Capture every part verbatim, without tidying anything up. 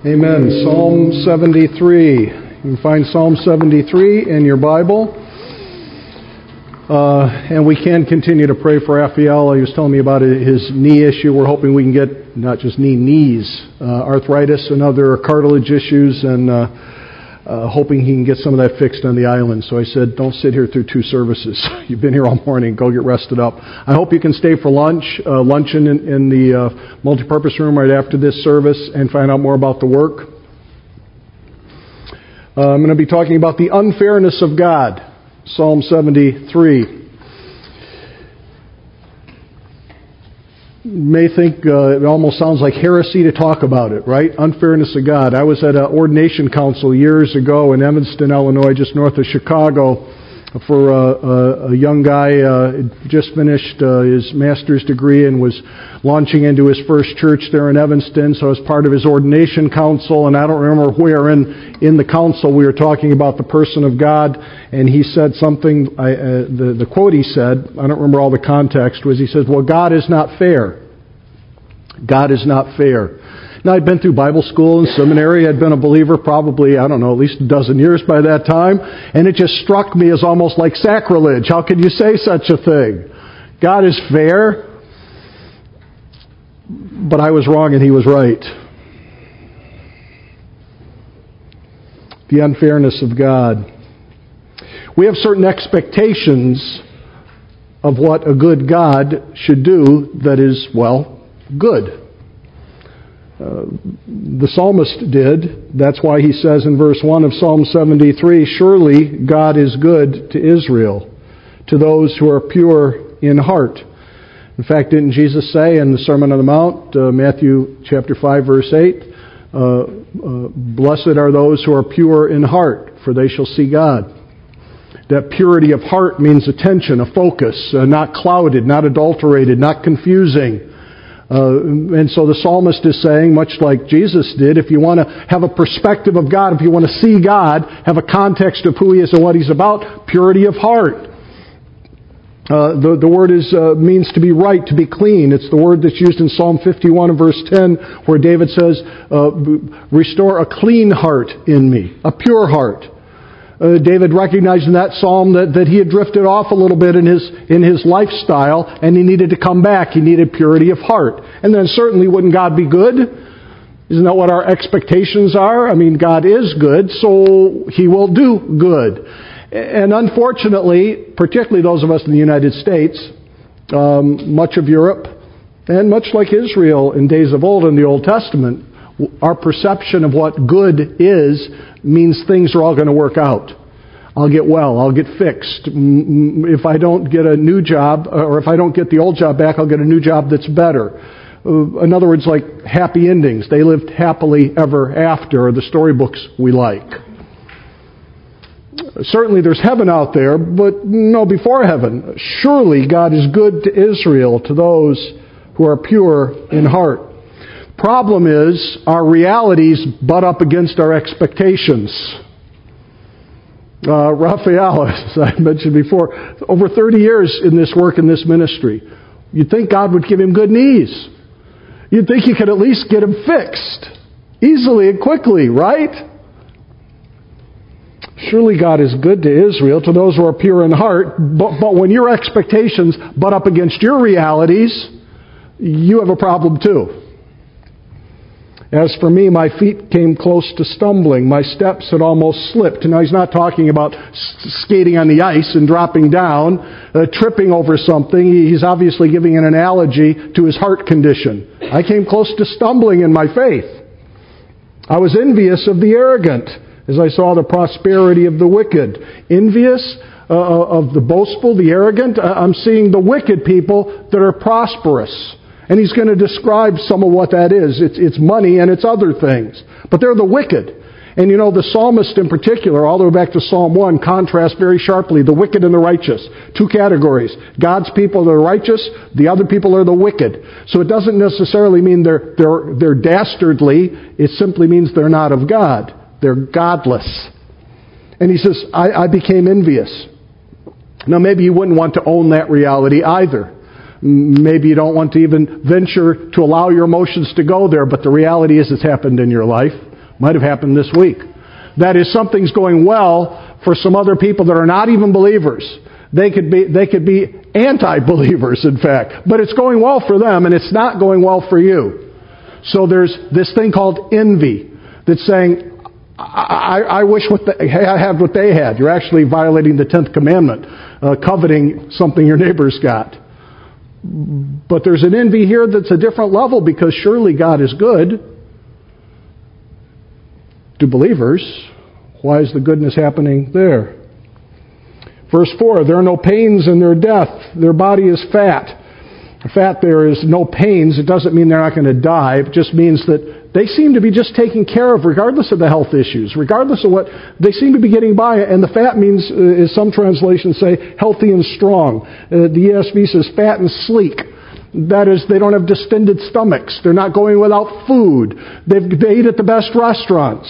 Amen. Psalm seventy-three. You can find Psalm seventy-three in your Bible. Uh, and we can continue to pray for Raphael. He was telling me about his knee issue. We're hoping we can get not just knee, knees, uh, arthritis and other cartilage issues, and uh, uh, hoping he can get some of that fixed on the island. So I said, don't sit here through two services. You've been here all morning. Go get rested up. I hope you can stay for lunch, uh, luncheon in, in the uh, multipurpose room right after this service and find out more about the work. Uh, I'm going to be talking about the unfairness of God. Psalm seventy-three. You may think uh, it almost sounds like heresy to talk about it, right? Unfairness of God. I was at an ordination council years ago in Evanston, Illinois, just north of Chicago, for uh, a, a young guy uh, just finished uh, his master's degree and was launching into his first church there in Evanston. So as part of his ordination council, and I don't remember where in in the council we were talking about the person of God, and he said something. I, uh, the the quote he said, I don't remember all the context, was he says, "Well, God is not fair. God is not fair." Now, I'd been through Bible school and seminary. I'd been a believer probably, I don't know, at least a dozen years by that time. And it just struck me as almost like sacrilege. How could you say such a thing? God is fair. But I was wrong and he was right. The unfairness of God. We have certain expectations of what a good God should do that is, well, good. Uh, the psalmist did. That's why he says in verse one of Psalm seventy-three, "Surely God is good to Israel, to those who are pure in heart." In fact, didn't Jesus say in the Sermon on the Mount, uh, Matthew chapter five, verse eight, uh, uh, "Blessed are those who are pure in heart, for they shall see God." That purity of heart means attention, a focus, uh, not clouded, not adulterated, not confusing. Uh, and so the psalmist is saying, much like Jesus did, if you want to have a perspective of God, if you want to see God, have a context of who He is and what He's about, purity of heart. Uh, the, the word is uh, means to be right, to be clean. It's the word that's used in Psalm fifty-one and verse ten, where David says, uh, "Restore a clean heart in me," a pure heart. Uh, David recognized in that psalm that, that he had drifted off a little bit in his in his lifestyle, and he needed to come back. He needed purity of heart. And then certainly, wouldn't God be good? Isn't that what our expectations are? I mean, God is good, so He will do good. And unfortunately, particularly those of us in the United States, um, much of Europe, and much like Israel in days of old in the Old Testament, our perception of what good is means things are all going to work out. I'll get well. I'll get fixed. If I don't get a new job, or if I don't get the old job back, I'll get a new job that's better. In other words, like happy endings. They lived happily ever after, or the storybooks we like. Certainly there's heaven out there, but no, before heaven. Surely God is good to Israel, to those who are pure in heart. Problem is, our realities butt up against our expectations. Uh, Raphael, as I mentioned before, over thirty years in this work, in this ministry. You'd think God would give him good knees. You'd think He could at least get him fixed easily and quickly, right? Surely God is good to Israel, to those who are pure in heart. But, but when your expectations butt up against your realities, you have a problem too. As for me, my feet came close to stumbling. My steps had almost slipped. Now, he's not talking about skating on the ice and dropping down, uh, tripping over something. He's obviously giving an analogy to his heart condition. I came close to stumbling in my faith. I was envious of the arrogant as I saw the prosperity of the wicked. Envious uh, of the boastful, the arrogant. I'm seeing the wicked people that are prosperous. And he's going to describe some of what that is. It's, it's money and it's other things. But they're the wicked. And you know, the psalmist in particular, all the way back to Psalm one, contrasts very sharply the wicked and the righteous. Two categories. God's people are the righteous, the other people are the wicked. So it doesn't necessarily mean they're, they're, they're dastardly. It simply means they're not of God. They're godless. And he says, I, I became envious. Now maybe you wouldn't want to own that reality either. Maybe you don't want to even venture to allow your emotions to go there, but the reality is it's happened in your life. Might have happened this week. That is, something's going well for some other people that are not even believers. They could be, they could be anti-believers, in fact. But it's going well for them, and it's not going well for you. So there's this thing called envy that's saying, I, I wish what they, I had what they had. You're actually violating the tenth commandment, uh, coveting something your neighbor's got. But there's an envy here that's a different level, because surely God is good to believers. Why is the goodness happening there? Verse four, there are no pains in their death. Their body is fat. Fat, there is no pains. It doesn't mean they're not going to die. It just means that they seem to be just taken care of regardless of the health issues, regardless of what, they seem to be getting by. And the fat means, uh, as some translations say, healthy and strong. Uh, the E S V says fat and sleek. That is, they don't have distended stomachs. They're not going without food. They've, they eat at the best restaurants.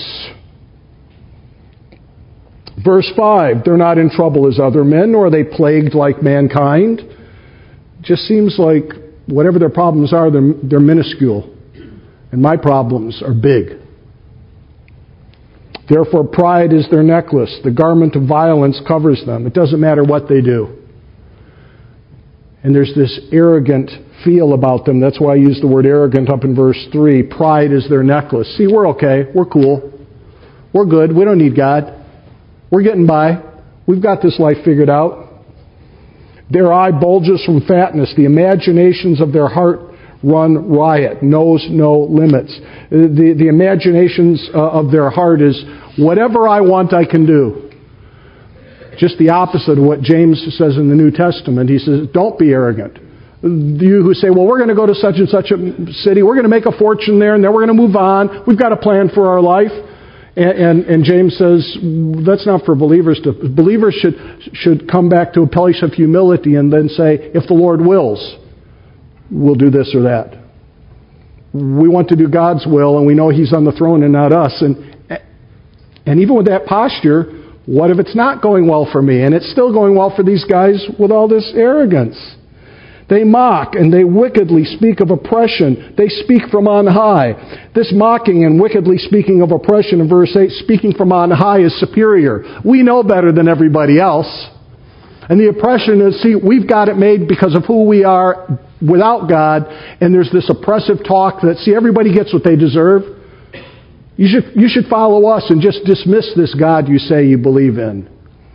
Verse five, they're not in trouble as other men, nor are they plagued like mankind. Just seems like whatever their problems are, they're, they're minuscule. And my problems are big. Therefore, pride is their necklace. The garment of violence covers them. It doesn't matter what they do. And there's this arrogant feel about them. That's why I use the word arrogant up in verse three. Pride is their necklace. See, we're okay. We're cool. We're good. We don't need God. We're getting by. We've got this life figured out. Their eye bulges from fatness. The imaginations of their heart run riot. Knows no limits. The, the imaginations uh, of their heart is, whatever I want, I can do. Just the opposite of what James says in the New Testament. He says, don't be arrogant. You who say, well, we're going to go to such and such a city. We're going to make a fortune there, and then we're going to move on. We've got a plan for our life. And, and, and James says, that's not for believers to... Believers should, should come back to a place of humility and then say, if the Lord wills, we'll do this or that. We want to do God's will, and we know He's on the throne and not us. And, and even with that posture, what if it's not going well for me? And it's still going well for these guys with all this arrogance. They mock and they wickedly speak of oppression. They speak from on high. This mocking and wickedly speaking of oppression in verse eight, speaking from on high, is superior. We know better than everybody else. And the oppression is, see, we've got it made because of who we are without God. And there's this oppressive talk that, see, everybody gets what they deserve. You should, you should follow us and just dismiss this God you say you believe in.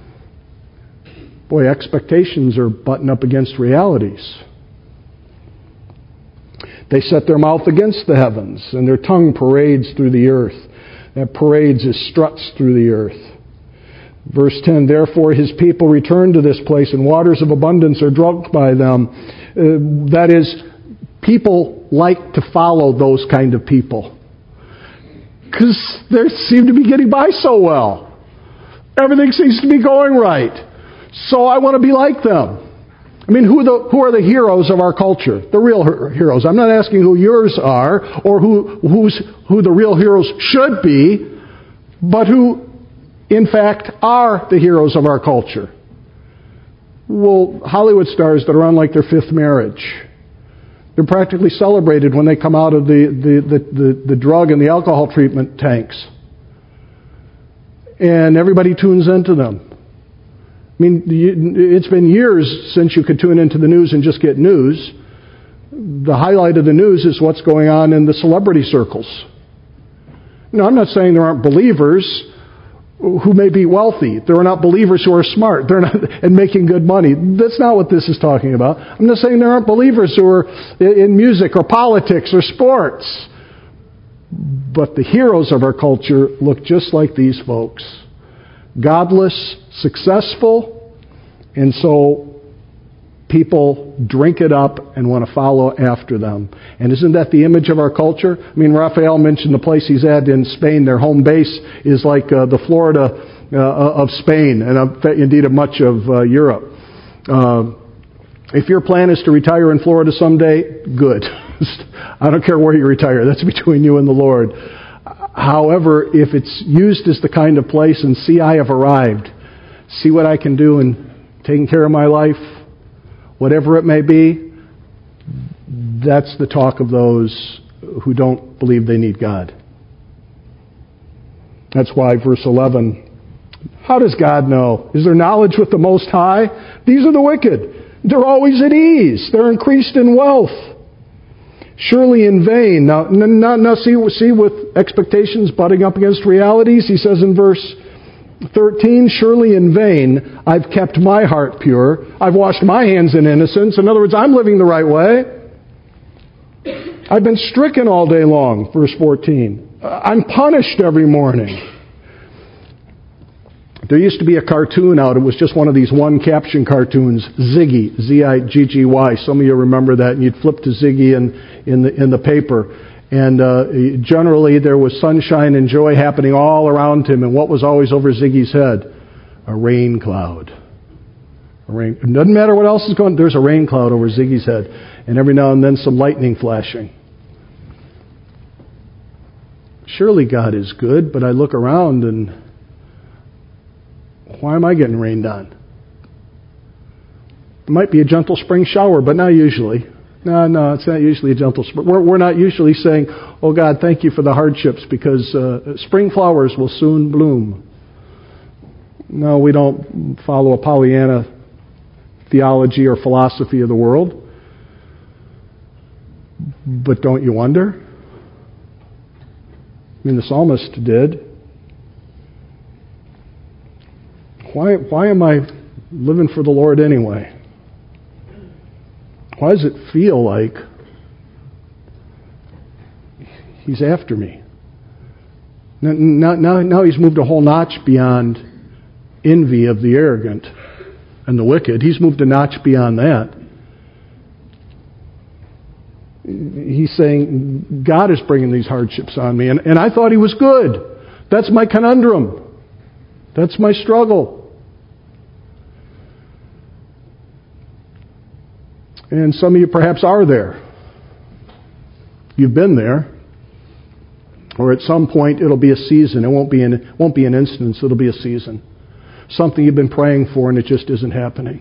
Boy, expectations are butting up against realities. They set their mouth against the heavens, and their tongue parades through the earth. That parades is struts through the earth. Verse ten, therefore his people return to this place, and waters of abundance are drunk by them. Uh, that is, people like to follow those kind of people, because they seem to be getting by so well. Everything seems to be going right. So I want to be like them. I mean, who, the, who are the heroes of our culture? The real heroes. I'm not asking who yours are or who, who's, who the real heroes should be, but who, in fact, are the heroes of our culture. Well, Hollywood stars that are on like their fifth marriage. They're practically celebrated when they come out of the, the, the, the, the drug and the alcohol treatment tanks. And everybody tunes into them. I mean, it's been years since you could tune into the news and just get news. The highlight of the news is what's going on in the celebrity circles. Now, I'm not saying there aren't believers who may be wealthy. There are not believers who are smart. They're not and making good money. That's not what this is talking about. I'm not saying there aren't believers who are in music or politics or sports. But the heroes of our culture look just like these folks. Godless, successful, and so people drink it up and want to follow after them. And isn't that the image of our culture? I mean, Raphael mentioned the place he's at in Spain. Their home base is like uh, the Florida uh, of Spain, and uh, indeed of much of uh, Europe. Uh, if your plan is to retire in Florida someday, good. I don't care where you retire. That's between you and the Lord. However, if it's used as the kind of place, and see, I have arrived, see what I can do in taking care of my life, whatever it may be, that's the talk of those who don't believe they need God. That's why verse eleven, how does God know? Is there knowledge with the Most High? These are the wicked. They're always at ease. They're increased in wealth. Surely in vain. Now, now, now see, see, with expectations butting up against realities, he says in verse thirteen, surely in vain I've kept my heart pure. I've washed my hands in innocence. In other words, I'm living the right way. I've been stricken all day long, verse fourteen. I'm punished every morning. There used to be a cartoon out. It was just one of these one-caption cartoons, Ziggy, Z I G G Y. Some of you remember that, and you'd flip to Ziggy in, in, the, in the paper. And uh, generally there was sunshine and joy happening all around him. And what was always over Ziggy's head? A rain cloud. A rain. It doesn't matter what else is going on. There's a rain cloud over Ziggy's head. And every now and then some lightning flashing. Surely God is good, but I look around and why am I getting rained on? It might be a gentle spring shower, but not usually. No, no, it's not usually a gentle spring. We're, we're not usually saying, oh God, thank you for the hardships because uh, spring flowers will soon bloom. No, we don't follow a Pollyanna theology or philosophy of the world. But don't you wonder? I mean, the psalmist did. Why, why am I living for the Lord anyway? Why does it feel like He's after me? Now, now, now He's moved a whole notch beyond envy of the arrogant and the wicked. He's moved a notch beyond that. He's saying, God is bringing these hardships on me. And, and I thought He was good. That's my conundrum. That's my struggle. And some of you perhaps are there. You've been there. Or at some point it'll be a season. It won't be an, it won't be an instance. It'll be a season. Something you've been praying for and it just isn't happening.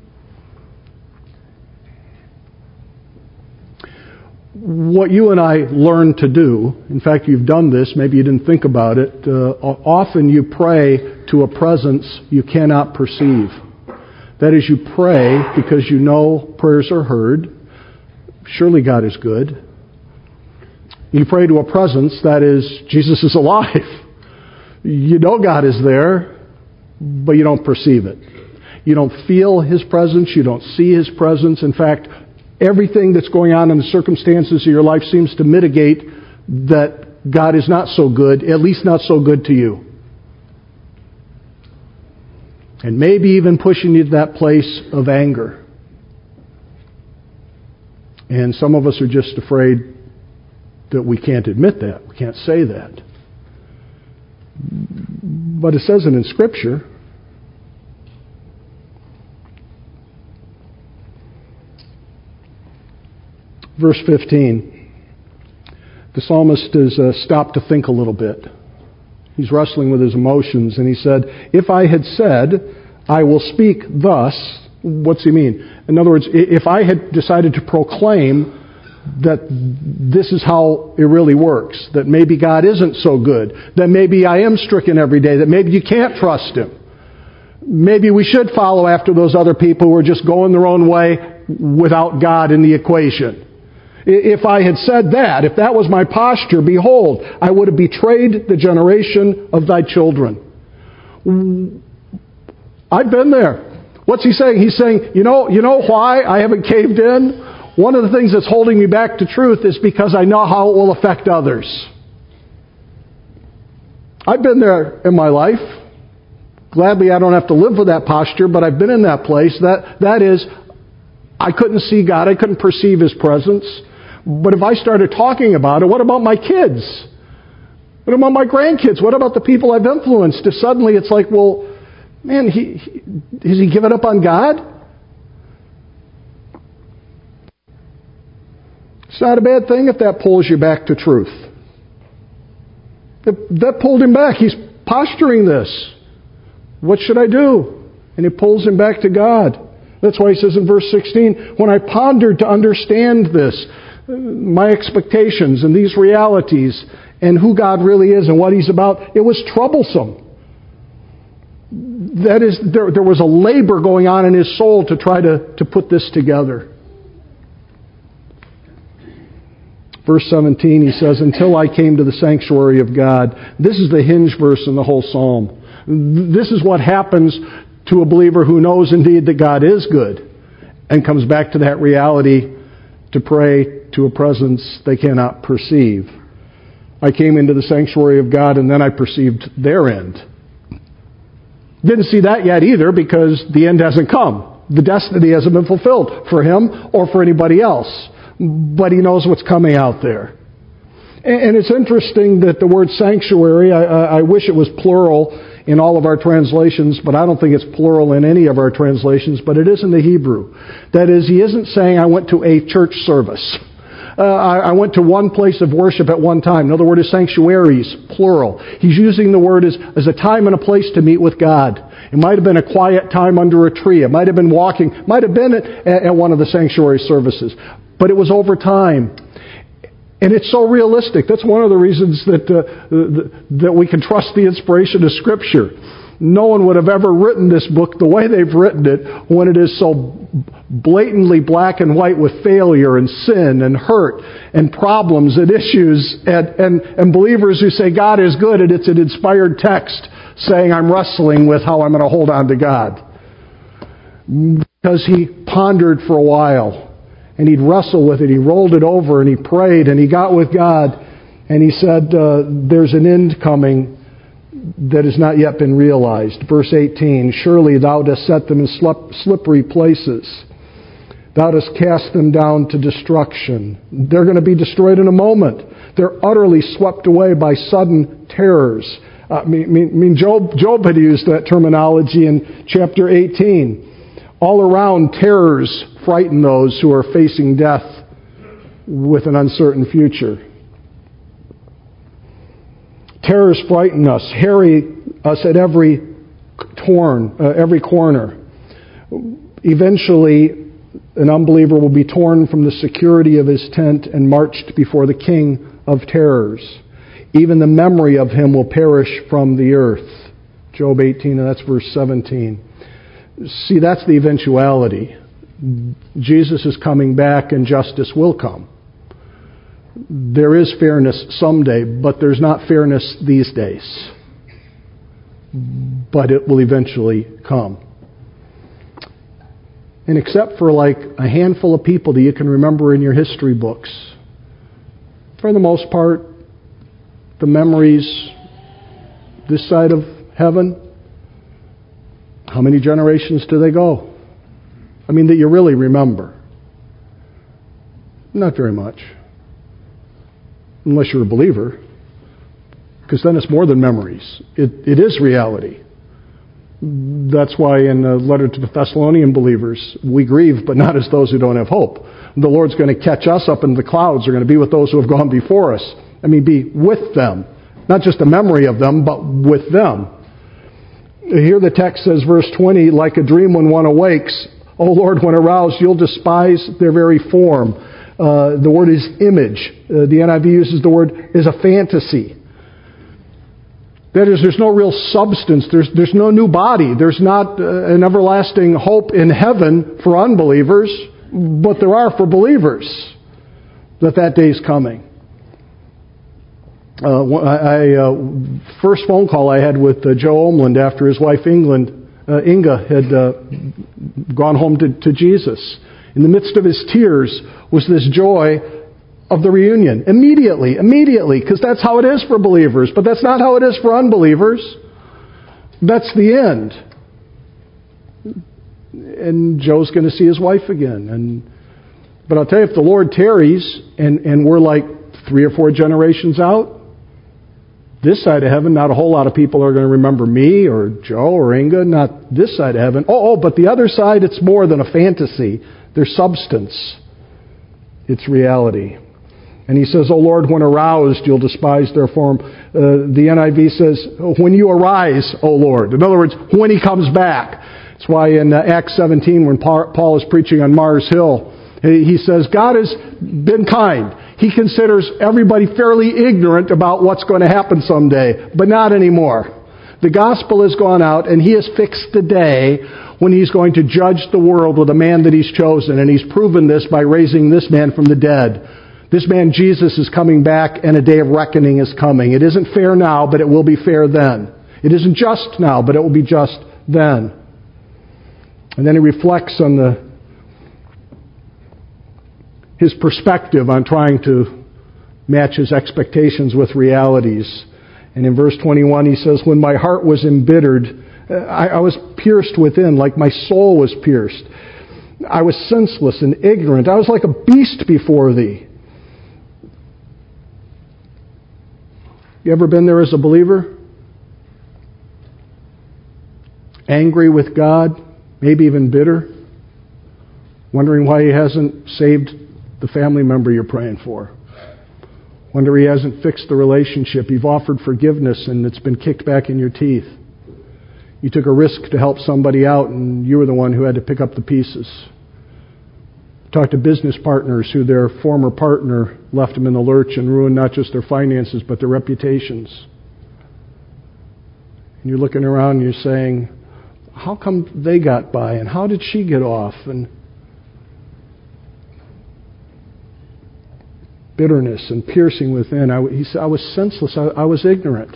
What you and I learn to do, in fact you've done this, maybe you didn't think about it, uh, often you pray to a presence you cannot perceive. That is, you pray because you know prayers are heard. Surely God is good. You pray to a presence, that is, Jesus is alive. You know God is there, but you don't perceive it. You don't feel His presence. You don't see His presence. In fact, everything that's going on in the circumstances of your life seems to mitigate that God is not so good, at least not so good to you. And maybe even pushing you to that place of anger. And some of us are just afraid that we can't admit that. We can't say that. But it says it in Scripture. Verse fifteen. The psalmist has uh, stopped to think a little bit. He's wrestling with his emotions, and he said, if I had said, I will speak thus, what's he mean? In other words, if I had decided to proclaim that this is how it really works, that maybe God isn't so good, that maybe I am stricken every day, that maybe you can't trust Him, maybe we should follow after those other people who are just going their own way without God in the equation. If I had said that, if that was my posture, behold, I would have betrayed the generation of thy children. I've been there. What's he saying? He's saying, you know, you know why I haven't caved in? One of the things that's holding me back to truth is because I know how it will affect others. I've been there in my life. Gladly I don't have to live with that posture, but I've been in that place. That that is, I couldn't see God. I couldn't perceive His presence. But if I started talking about it, what about my kids? What about my grandkids? What about the people I've influenced? If suddenly it's like, well, man, he, he has he given up on God? It's not a bad thing if that pulls you back to truth. That, that pulled him back. He's posturing this. What should I do? And it pulls him back to God. That's why he says in verse sixteen, when I pondered to understand this, my expectations and these realities, and who God really is and what He's about, it was troublesome. That is, there, there was a labor going on in his soul to try to, to put this together. Verse seventeen, he says, until I came to the sanctuary of God. This is the hinge verse in the whole psalm. This is what happens to a believer who knows indeed that God is good and comes back to that reality to pray to a presence they cannot perceive. I came into the sanctuary of God and then I perceived their end. Didn't see that yet either because the end hasn't come. The destiny hasn't been fulfilled for him or for anybody else. But he knows what's coming out there. And it's interesting that the word sanctuary, I, I wish it was plural in all of our translations, but I don't think it's plural in any of our translations, but it is in the Hebrew. That is, he isn't saying I went to a church service. Uh, I, I went to one place of worship at one time. Another word is sanctuaries, plural. He's using the word as, as a time and a place to meet with God. It might have been a quiet time under a tree. It might have been walking. It might have been at, at one of the sanctuary services. But it was over time. And it's so realistic. That's one of the reasons that uh, that we can trust the inspiration of Scripture. No one would have ever written this book the way they've written it when it is so blatantly black and white with failure and sin and hurt and problems and issues and, and, and believers who say God is good and it's an inspired text saying I'm wrestling with how I'm going to hold on to God. Because he pondered for a while. And he'd wrestle with it. He rolled it over and he prayed and he got with God and he said, uh, there's an end coming that has not yet been realized. Verse eighteen, surely thou dost set them in slippery places. Thou dost cast them down to destruction. They're going to be destroyed in a moment. They're utterly swept away by sudden terrors. Uh, I mean, I mean Job, Job had used that terminology in chapter eighteen. All around, terrors frighten those who are facing death with an uncertain future. Terrors frighten us, harry us at every torn, uh, every corner. Eventually, an unbeliever will be torn from the security of his tent and marched before the King of terrors. Even the memory of him will perish from the earth. Job eighteen, and that's verse seventeen. See, that's the eventuality. Jesus is coming back and justice will come. There is fairness someday, but there's not fairness these days. But it will eventually come. And except for like a handful of people that you can remember in your history books, for the most part, the memories this side of heaven, how many generations do they go? I mean, that you really remember. Not very much. Unless you're a believer. Because then it's more than memories. It, it is reality. That's why in the letter to the Thessalonian believers, we grieve, but not as those who don't have hope. The Lord's going to catch us up in the clouds. We're going to be with those who have gone before us. I mean, be with them. Not just a memory of them, but with them. Here the text says, verse twenty, like a dream when one awakes, O Lord, when aroused, you'll despise their very form. Uh, the word is image. Uh, the N I V uses the word is a fantasy. That is, there's no real substance. There's, there's no new body. There's not uh, an everlasting hope in heaven for unbelievers, but there are for believers that that day's coming. Uh, I, uh, first phone call I had with uh, Joe Omland after his wife England, uh, Inga had uh, gone home to, to Jesus. In the midst of his tears was this joy of the reunion. Immediately, immediately, because that's how it is for believers. But that's not how it is for unbelievers. That's the end. And Joe's going to see his wife again. And but I'll tell you, if the Lord tarries and, and we're like three or four generations out, this side of heaven, not a whole lot of people are going to remember me or Joe or Inga. Not this side of heaven. Oh, oh, but the other side, it's more than a fantasy. There's substance. It's reality. And he says, O Lord, when aroused, you'll despise their form. Uh, the N I V says, when you arise, O Lord. In other words, when he comes back. That's why in uh, Acts seventeen, when Paul is preaching on Mars Hill, he says, God has been kind. he considers everybody fairly ignorant about what's going to happen someday, but not anymore. The gospel has gone out, and he has fixed the day when he's going to judge the world with a man that he's chosen, and he's proven this by raising this man from the dead. This man, Jesus, is coming back, and a day of reckoning is coming. It isn't fair now, but it will be fair then. It isn't just now, but it will be just then. And then he reflects on the his perspective on trying to match his expectations with realities. And in verse twenty-one, he says, when my heart was embittered, I, I was pierced within, like my soul was pierced. I was senseless and ignorant. I was like a beast before thee. You ever been there as a believer? Angry with God, maybe even bitter, wondering why he hasn't saved the family member you're praying for. Wonder he hasn't fixed the relationship. You've offered forgiveness and it's been kicked back in your teeth. You took a risk to help somebody out and you were the one who had to pick up the pieces. Talk to business partners who their former partner left them in the lurch and ruined not just their finances but their reputations. And you're looking around and you're saying, how come they got by and how did she get off? And bitterness and piercing within. I, he said, I was senseless. I, I was ignorant.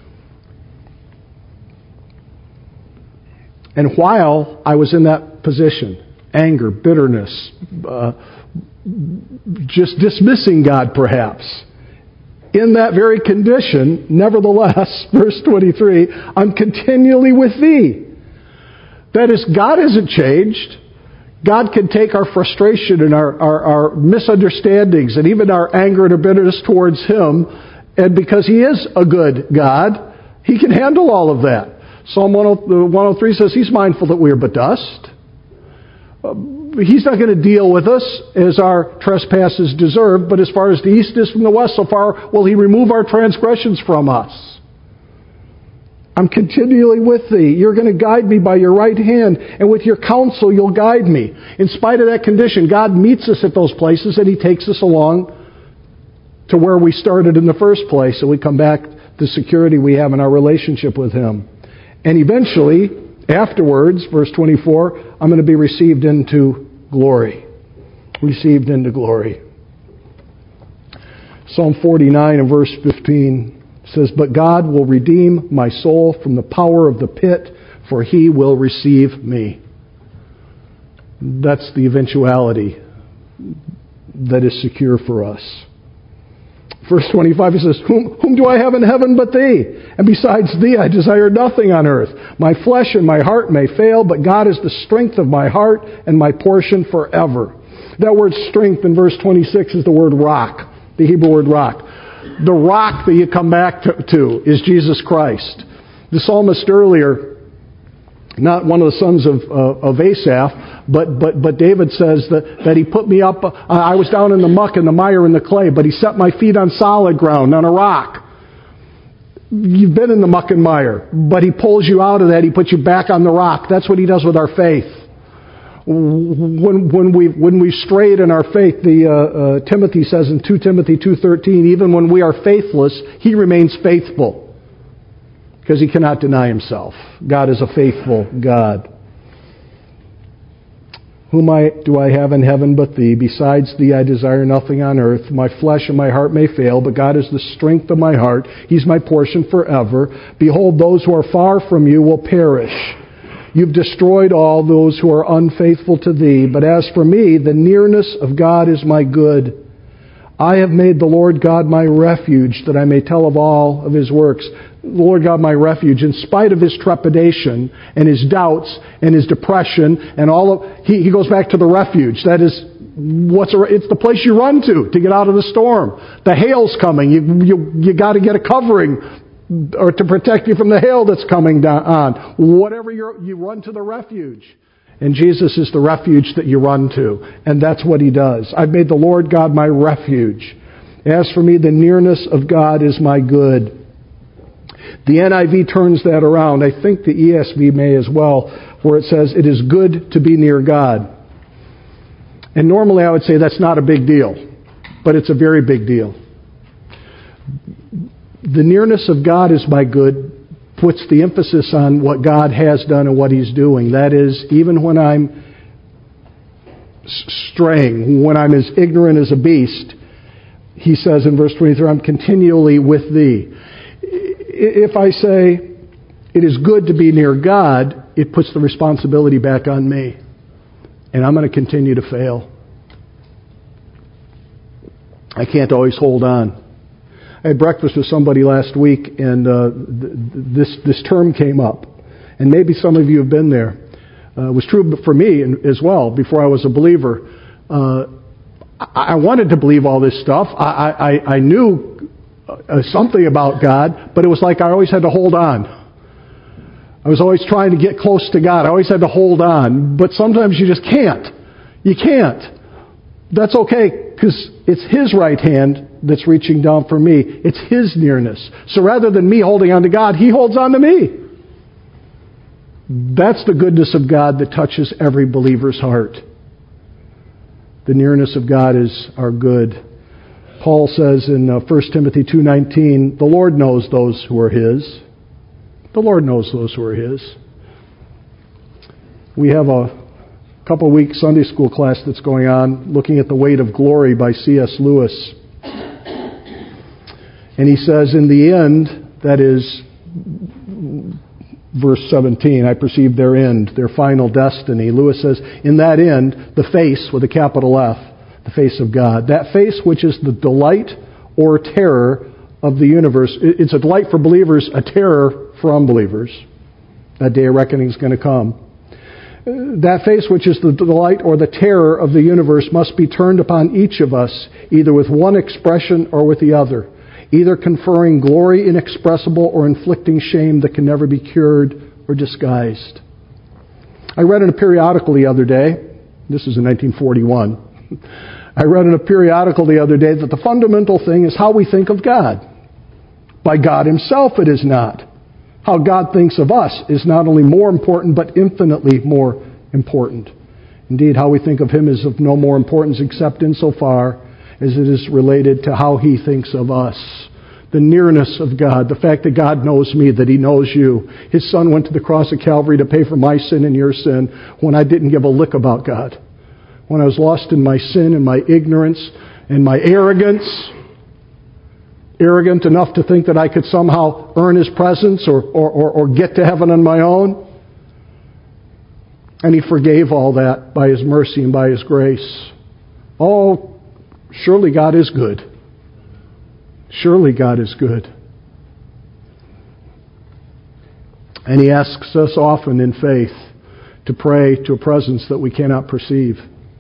And while I was in that position, anger, bitterness, uh, just dismissing God perhaps, in that very condition, nevertheless, verse twenty-three, I'm continually with thee. That is, God hasn't changed. God can take our frustration and our, our, our misunderstandings and even our anger and our bitterness towards Him, and because He is a good God, He can handle all of that. Psalm one oh three says He's mindful that we are but dust. Uh, he's not going to deal with us as our trespasses deserve, but as far as the east is from the west, so far will He remove our transgressions from us. I'm continually with thee. You're going to guide me by your right hand, and with your counsel you'll guide me. In spite of that condition, God meets us at those places, and He takes us along to where we started in the first place, and we come back to the security we have in our relationship with Him. And eventually, afterwards, verse twenty-four, I'm going to be received into glory. Received into glory. Psalm forty-nine and verse fifteen says, but God will redeem my soul from the power of the pit, for He will receive me. That's the eventuality that is secure for us. Verse twenty-five, he says, whom, whom do I have in heaven but thee? And besides thee I desire nothing on earth. My flesh and my heart may fail, but God is the strength of my heart and my portion forever. That word strength in verse twenty-six is the word rock, the Hebrew word rock. The rock that you come back to, to is Jesus Christ. The psalmist earlier, not one of the sons of, uh, of Asaph, but, but, but David says that, that he put me up, uh, I was down in the muck and the mire and the clay, but He set my feet on solid ground, on a rock. You've been in the muck and mire, but He pulls you out of that, He puts you back on the rock. That's what He does with our faith. When, when we when we strayed in our faith, the uh, uh, Timothy says in Second Timothy two thirteen, even when we are faithless, He remains faithful, because He cannot deny Himself. God is a faithful God. Whom I do I have in heaven but thee? Besides thee I desire nothing on earth. My flesh and my heart may fail, but God is the strength of my heart. He's my portion forever. Behold, those who are far from you will perish. You've destroyed all those who are unfaithful to thee. But as for me, the nearness of God is my good. I have made the Lord God my refuge, that I may tell of all of His works. The Lord God my refuge, in spite of his trepidation and his doubts and his depression and all of, he, he goes back to the refuge. That is, what's a, it's the place you run to to get out of the storm. The hail's coming. You you you got to get a covering, or to protect you from the hail that's coming down on. Whatever you're, you run to the refuge. And Jesus is the refuge that you run to. And that's what He does. I've made the Lord God my refuge. As for me, the nearness of God is my good. The N I V turns that around. I think the E S V may as well, where it says, it is good to be near God. And normally I would say that's not a big deal. but it's a very big deal. The nearness of God is my good puts the emphasis on what God has done and what He's doing. That is, even when I'm straying, when I'm as ignorant as a beast, He says in verse twenty-three, I'm continually with thee. If I say it is good to be near God, it puts the responsibility back on me. And I'm going to continue to fail. I can't always hold on. I had breakfast with somebody last week, and uh, th- this this term came up. And maybe some of you have been there. Uh, it was true for me as well before I was a believer. Uh, I wanted to believe all this stuff. I, I, I knew uh, something about God, but it was like I always had to hold on. I was always trying to get close to God. I always had to hold on. But sometimes you just can't. You can't. That's okay, because it's His right hand that's reaching down for me. It's His nearness. So rather than me holding on to God, He holds on to me. That's the goodness of God that touches every believer's heart. The nearness of God is our good. Paul says in uh, First Timothy two nineteen, the Lord knows those who are His. The Lord knows those who are His. We have a couple of week Sunday school class that's going on looking at The Weight of Glory by C S Lewis. And he says, in the end, that is verse seventeen, I perceive their end, their final destiny. Lewis says, in that end, the face, with a capital F, the face of God, that face which is the delight or terror of the universe. It's a delight for believers, a terror for unbelievers. That day of reckoning is going to come. That face which is the delight or the terror of the universe must be turned upon each of us, either with one expression or with the other, either conferring glory inexpressible or inflicting shame that can never be cured or disguised. I read in a periodical the other day, this is in nineteen forty-one, I read in a periodical the other day that the fundamental thing is how we think of God. By God Himself it is not. How God thinks of us is not only more important, but infinitely more important. Indeed, how we think of Him is of no more importance except insofar as it is related to how He thinks of us. The nearness of God, the fact that God knows me, that He knows you. His Son went to the cross of Calvary to pay for my sin and your sin when I didn't give a lick about God. When I was lost in my sin and my ignorance and my arrogance, arrogant enough to think that I could somehow earn His presence or, or, or, or get to heaven on my own. And He forgave all that by His mercy and by His grace. Oh, surely God is good. Surely God is good. And He asks us often in faith to pray to a presence that we cannot perceive.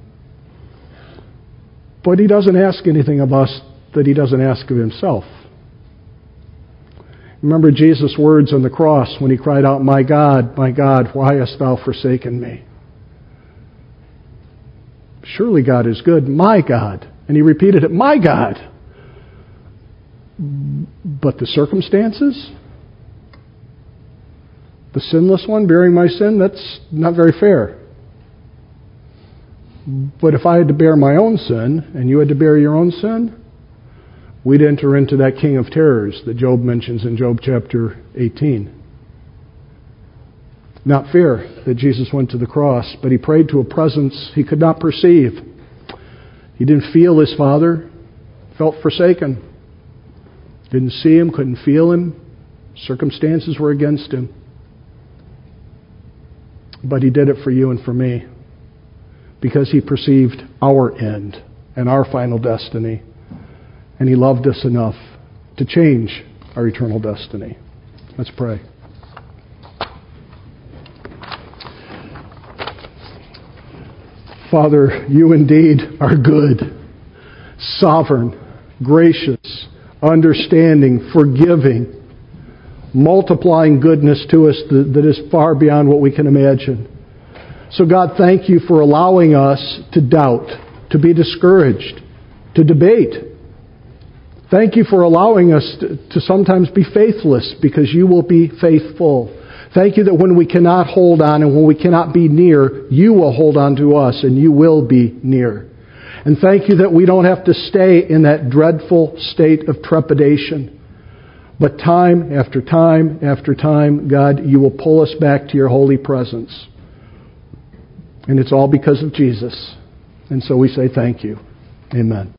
But He doesn't ask anything of us that He doesn't ask of Himself. Remember Jesus' words on the cross when He cried out, my God, my God, why hast Thou forsaken me? Surely God is good, my God. And He repeated it, my God. But the circumstances? The sinless one bearing my sin? That's not very fair. But if I had to bear my own sin, and you had to bear your own sin, we'd enter into that king of terrors that Job mentions in Job chapter eighteen. Not fair that Jesus went to the cross, but He prayed to a presence He could not perceive. He didn't feel His Father, felt forsaken. Didn't see Him, couldn't feel Him. Circumstances were against Him. But He did it for you and for me, because He perceived our end and our final destiny. And He loved us enough to change our eternal destiny. Let's pray. Father, You indeed are good, sovereign, gracious, understanding, forgiving, multiplying goodness to us that, that is far beyond what we can imagine. So God, thank You for allowing us to doubt, to be discouraged, to debate. Thank You for allowing us to, to sometimes be faithless, because You will be faithful. Thank You that when we cannot hold on and when we cannot be near, You will hold on to us and You will be near. And thank you that we don't have to stay in that dreadful state of trepidation. But time after time after time, God, you will pull us back to your holy presence. And it's all because of Jesus. And so we say thank you. Amen.